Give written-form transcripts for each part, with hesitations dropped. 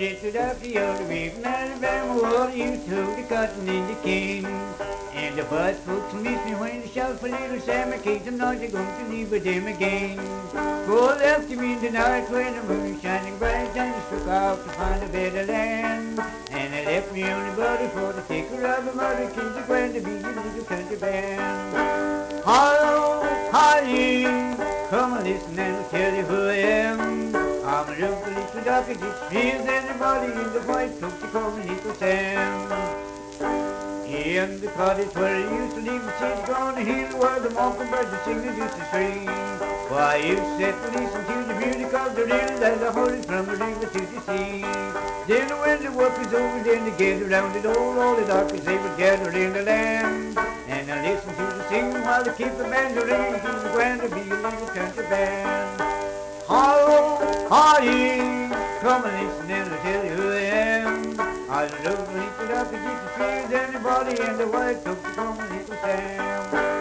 little ducky of the river in Alabama, water used to hold the cotton in the cane. And the white folks miss me when they shout for little Sam. I keep them not going to leave with them again. For left him in the night when the moon shining bright, and I struck out to find a better land. And I left me only body for the ticker of a mother, kids are going to be a little country band. Hello, hi, come and listen and I'll tell you who I am. I'm a little ducky, just feels anybody in the white folks, they call me Little Sam. In the cottage where I used to live, the city on the hill where the mockingbirds are singing just a string. Why, I used to sit and listen to the music of the river as I hurried from the river to the sea. Then when the work was over, then they gathered round it all the darkies, they would gather in the land. And I listened to the singing while they keep the mandarin, to the grand to be a little country band. Hello, hi, come and listen and I'll tell you who I am. I love to eat it up and get the trees, anybody and the white folks are call me Little Sam.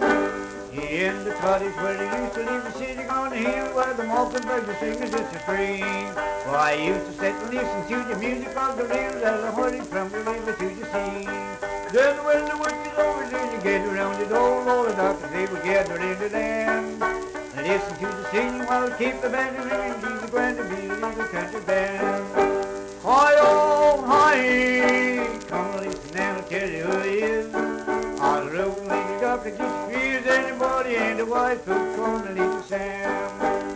In the cottage where they used to live, the sitting on the hill where the mockingbirds were singing just a spring. Why, I used to sit and listen to the music of the river as I hurried from the river to the sea. Then when the work is over, then you get around it all the darkies, they would gather in the land. And listen to the singing while they keep the band ringing, she's going to be a little country band. Hi-oh, hi, come listen and I'll tell you who he is. I love Little Ducky, just fears anybody and the white folks call me Little Sam.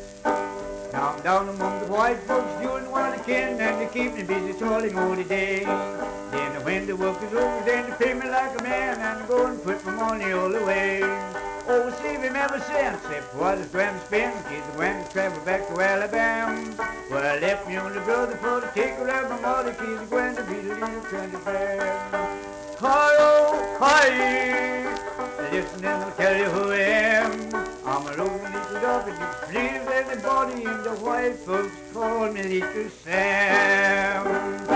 Now I'm down among the white folks doing what I can and they keep me busy toiling all the day. Then when the work is over, then they pay me like a man and I go and put my money all away. Oh, save him ever since, except what his grandma spent, kids when to travel back to Alabama. Well, I left me only brother for to take her out my mother, kids going to be the little country band. Hi-oh, hi, listen and I'll tell you who I am. I'm a lonely little dog that please everybody, and the white folks call me Little Sam.